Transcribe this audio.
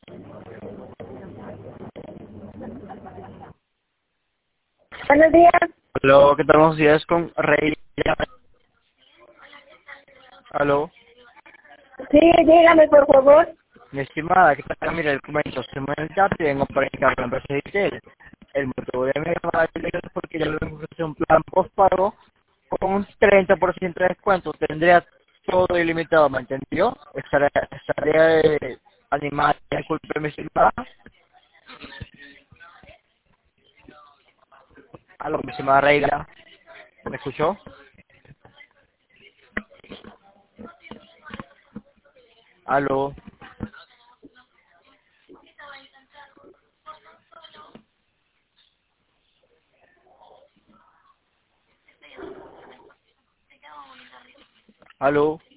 Buenos días. Aló, ¿qué tal? Buenos días con Rey. Aló, Sí, dígame, por favor. mi estimada, ¿qué tal? Mira, el comento, se me ya tengo para encargar la empresa de Intel. El motivo de mi llamada es porque ya le vengo a ofrecer un plan postpago con un 30% de descuento. Tendría todo ilimitado, ¿me entendió? Estaría animada, disculpe, mi estimada. Aló, mi estimada Reina, ¿me escuchó? Aló. Aló.